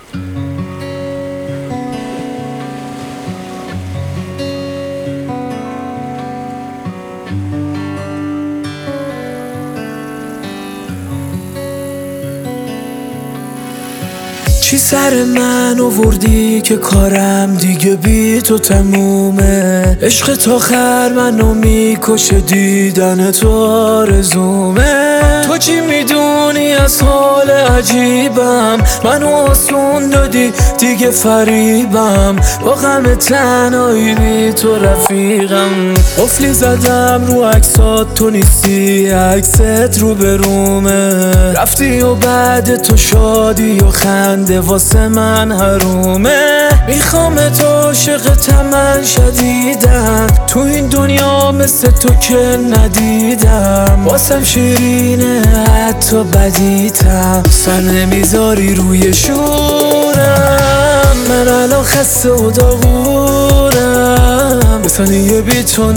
چی سر من آوردی که کارم دیگه بی تو تمومه؟ عشق تا آخر منو میکشه، دیدن تو آرزومه. تو چی میدونی از حال عجیبم؟ منو آسون دادی دیگه فریبم، با غم تنهایی بی تو رفیقم. قفلی زدم رو عکسات تو نیستی، عکست رو برومه. رفتی و بعد تو شادی و خنده واسه من حرومه. میخوام تو عاشقتم من شدیدم، تو این دنیا مثل تو که ندیدم. واسم شیرینه حتی بدیتم، سر نمیذاری روی شورم. من الان خسته و داغونم، به ثانیه بی تو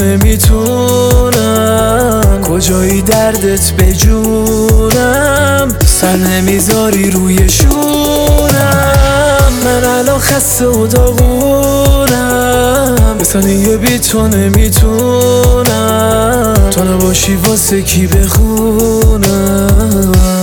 نمیتونم. کجایی دردت به جونم، سر نمیذاری روی شورم. من الان خسته و داغونم، به ثانیه بی تو نمیتونم. تو نباشی واسه کی بخونم؟